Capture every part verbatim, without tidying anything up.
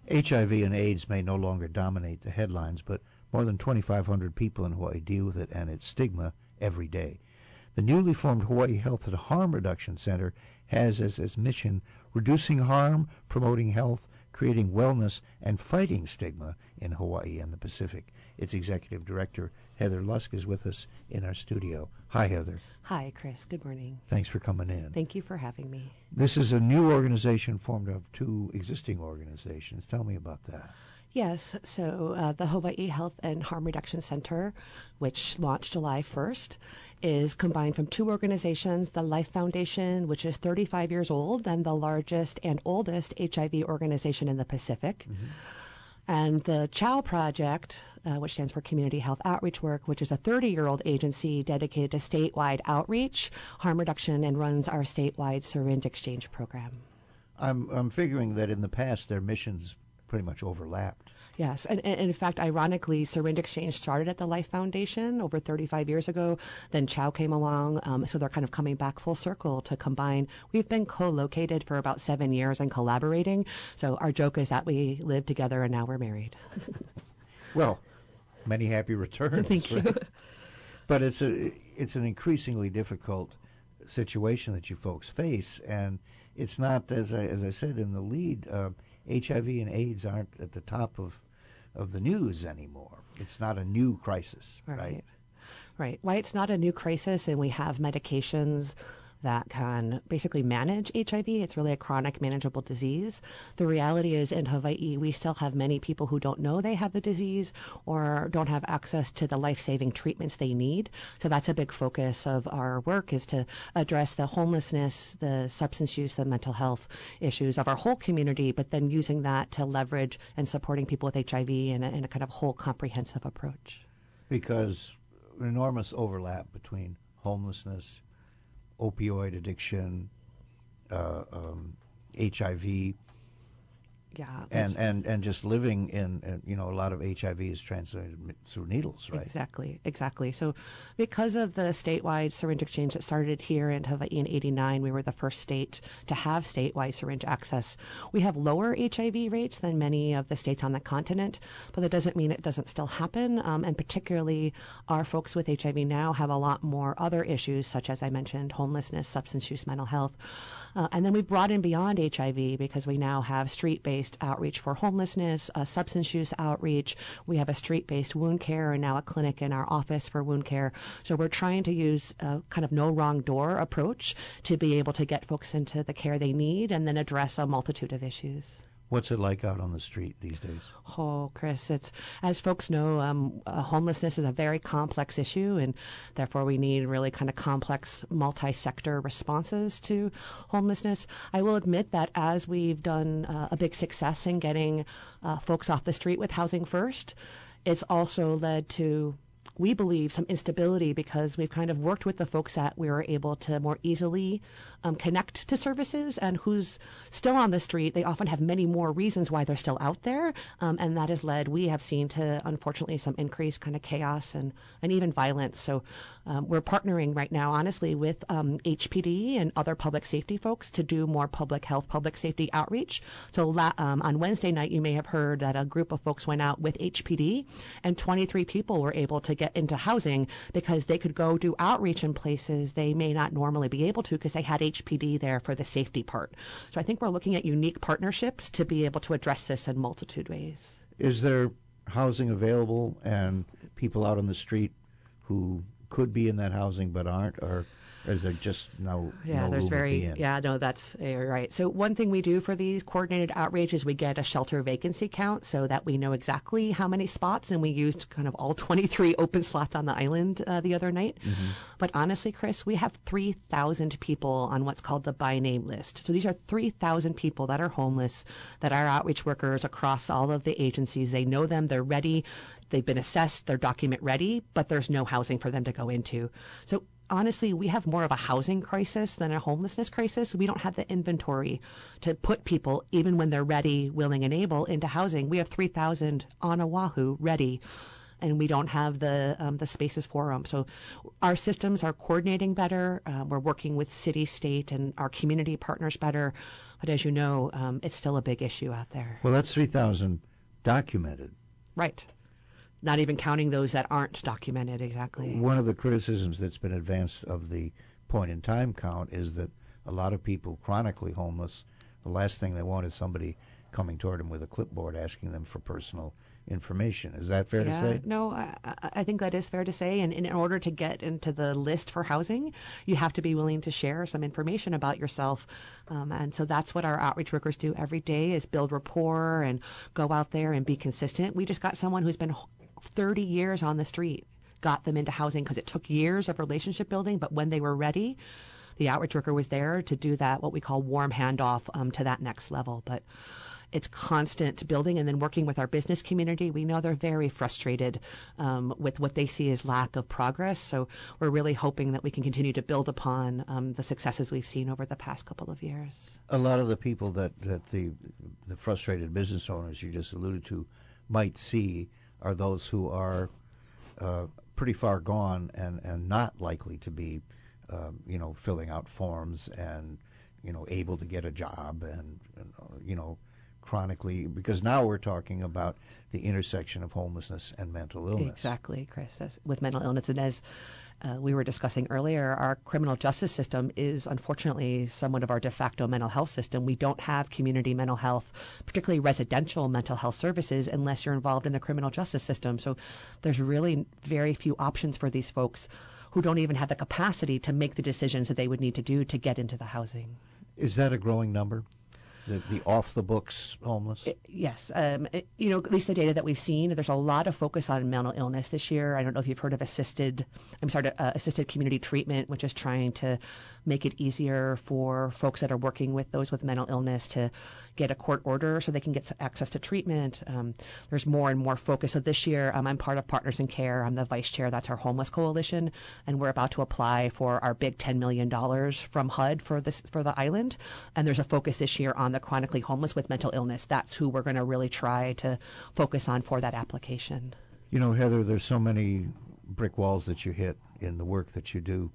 H I V and AIDS may no longer dominate the headlines, but more than twenty-five hundred people in Hawaii deal with it and its stigma every day. The newly formed Hawaii Health and Harm Reduction Center has as its mission reducing harm, promoting health, creating wellness, and fighting stigma in Hawaii and the Pacific. Its executive director, Heather Lusk, is with us in our studio. Hi, Heather. Hi, Chris. Good morning. Thanks for coming in. Thank you for having me. This is a new organization formed of two existing organizations. Tell me about that. Yes, so uh, the Hawaii Health and Harm Reduction Center, which launched July first, is combined from two organizations, the Life Foundation, which is thirty-five years old and the largest and oldest H I V organization in the Pacific, mm-hmm. and the CHOW Project, uh, which stands for Community Health Outreach Work, which is a thirty-year-old agency dedicated to statewide outreach, harm reduction, and runs our statewide syringe exchange program. I'm, I'm figuring that in the past their missions pretty much overlapped. Yes, and, and in fact, ironically, Syringe Exchange started at the Life Foundation over thirty-five years ago. Then CHOW came along, um, so they're kind of coming back full circle to combine. We've been co-located for about seven years and collaborating, so our joke is that we live together and now we're married. Well, many happy returns. Thank right? you. But it's a it's an increasingly difficult situation that you folks face, and it's not, as I, as I said in the lead, uh, H I V and AIDS aren't at the top of, of the news anymore. It's not a new crisis, right? Right. Right. Why it's not a new crisis, and we have medications that can basically manage H I V. It's really a chronic manageable disease. The reality is in Hawaii, we still have many people who don't know they have the disease or don't have access to the life-saving treatments they need. So that's a big focus of our work, is to address the homelessness, the substance use, the mental health issues of our whole community, but then using that to leverage and supporting people with H I V in a, in a kind of whole comprehensive approach. Because enormous overlap between homelessness, opioid addiction, uh, um, H I V, yeah, and, and, and just living in, in, you know, a lot of H I V is transmitted through needles, right? Exactly, exactly. So because of the statewide syringe exchange that started here in Hawaii in eighty-nine, we were the first state to have statewide syringe access. We have lower H I V rates than many of the states on the continent, but that doesn't mean it doesn't still happen. Um, and particularly our folks with H I V now have a lot more other issues, such as I mentioned, homelessness, substance use, mental health. Uh, and then we brought in beyond H I V because we now have street-based outreach for homelessness, uh, substance use outreach. We have a street-based wound care and now a clinic in our office for wound care. So we're trying to use a kind of no wrong door approach to be able to get folks into the care they need and then address a multitude of issues. What's it like out on the street these days? Oh, Chris, it's, as folks know, um, uh, homelessness is a very complex issue, and therefore we need really kind of complex multi-sector responses to homelessness. I will admit that as we've done uh, a big success in getting uh, folks off the street with Housing First, it's also led to, we believe, some instability because we've kind of worked with the folks that we were able to more easily um, connect to services, and who's still on the street, they often have many more reasons why they're still out there, um, and that has led, we have seen, to unfortunately some increased kind of chaos and, and even violence. So um, we're partnering right now, honestly, with um, H P D and other public safety folks to do more public health, public safety outreach. So la- um, on Wednesday night, you may have heard that a group of folks went out with H P D, and twenty-three people were able to get into housing because they could go do outreach in places they may not normally be able to because they had H P D there for the safety part. So I think we're looking at unique partnerships to be able to address this in multitude ways. Is there housing available and people out on the street who could be in that housing but aren't, or is there just no, yeah, no there's room very, at the end? Yeah, no, that's uh, right. So one thing we do for these coordinated outreach is we get a shelter vacancy count so that we know exactly how many spots, and we used kind of all twenty-three open slots on the island uh, the other night. Mm-hmm. But honestly, Chris, we have three thousand people on what's called the by name list. So these are three thousand people that are homeless, that are outreach workers across all of the agencies. They know them, they're ready, they've been assessed, they're document ready, but there's no housing for them to go into. So honestly, we have more of a housing crisis than a homelessness crisis. We don't have the inventory to put people, even when they're ready, willing, and able, into housing. We have three thousand on Oahu ready, and we don't have the um, the spaces for them. So our systems are coordinating better. Uh, we're working with city, state, and our community partners better. But as you know, um, it's still a big issue out there. Well, that's three thousand documented. Right. Not even counting those that aren't documented exactly. One of the criticisms that's been advanced of the point-in-time count is that a lot of people chronically homeless, the last thing they want is somebody coming toward them with a clipboard asking them for personal information. Is that fair yeah, to say? No, I, I think that is fair to say. And, and in order to get into the list for housing, you have to be willing to share some information about yourself. Um, and so that's what our outreach workers do every day is build rapport and go out there and be consistent. We just got someone who's been thirty years on the street, got them into housing because it took years of relationship building. But when they were ready, the outreach worker was there to do that, what we call warm handoff um, to that next level. But it's constant building and then working with our business community. We know they're very frustrated um, with what they see as lack of progress. So we're really hoping that we can continue to build upon um, the successes we've seen over the past couple of years. A lot of the people that, that the, the frustrated business owners you just alluded to might see are those who are uh, pretty far gone and, and not likely to be, um, you know, filling out forms and, you know, able to get a job and, and you know, chronically, because now we're talking about the intersection of homelessness and mental illness. Exactly, Chris. As, with mental illness, and as uh, we were discussing earlier, our criminal justice system is unfortunately somewhat of our de facto mental health system. We don't have community mental health, particularly residential mental health services, unless you're involved in the criminal justice system. So there's really very few options for these folks who don't even have the capacity to make the decisions that they would need to do to get into the housing. Is that a growing number? The, the off-the-books homeless? It, yes. Um, it, you know, at least the data that we've seen, there's a lot of focus on mental illness this year. I don't know if you've heard of assisted, I'm sorry, uh, assisted community treatment, which is trying to make it easier for folks that are working with those with mental illness to get a court order so they can get access to treatment. Um, there's more and more focus. So this year, um, I'm part of Partners in Care. I'm the vice chair. That's our homeless coalition. And we're about to apply for our big ten million dollars from H U D for this for the island. And there's a focus this year on the chronically homeless with mental illness. That's who we're going to really try to focus on for that application. You know, Heather, there's so many brick walls that you hit in the work that you do.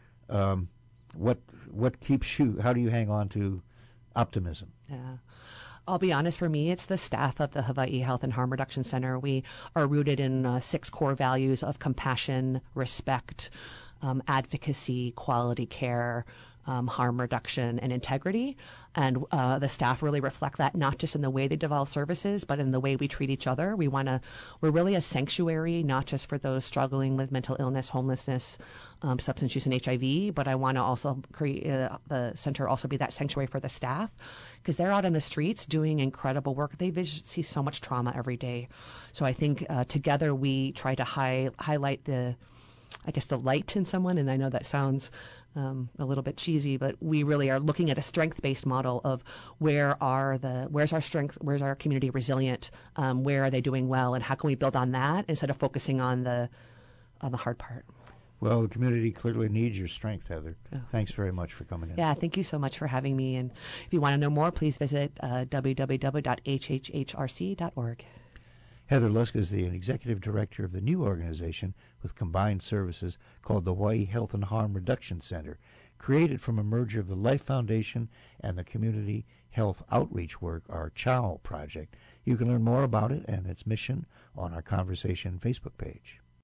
Um, what what keeps you, how do you hang on to optimism? Yeah. I'll be honest, for me, it's the staff of the Hawaii Health and Harm Reduction Center. We are rooted in uh, six core values of compassion, respect, um, advocacy, quality care, um, harm reduction, and integrity. And uh, the staff really reflect that, not just in the way they develop services, but in the way we treat each other. We want to, we're really a sanctuary, not just for those struggling with mental illness, homelessness, um, substance use, and H I V, but I want to also create uh, the center also be that sanctuary for the staff, because they're out in the streets doing incredible work. They vis- see so much trauma every day. So I think uh, together we try to hi- highlight the, I guess, the light in someone, and I know that sounds um, a little bit cheesy, but we really are looking at a strength-based model of where are the, where's our strength, where's our community resilient, um, where are they doing well, and how can we build on that instead of focusing on the, on the hard part. Well, the community clearly needs your strength, Heather. Oh. Thanks very much for coming in. Yeah, thank you so much for having me. And if you want to know more, please visit uh, w w w dot h h h r c dot org. Heather Lusk is the executive director of the new organization with combined services called the Hawaii Health and Harm Reduction Center, created from a merger of the Life Foundation and the Community Health Outreach Work, our CHOW project. You can learn more about it and its mission on our Conversation Facebook page.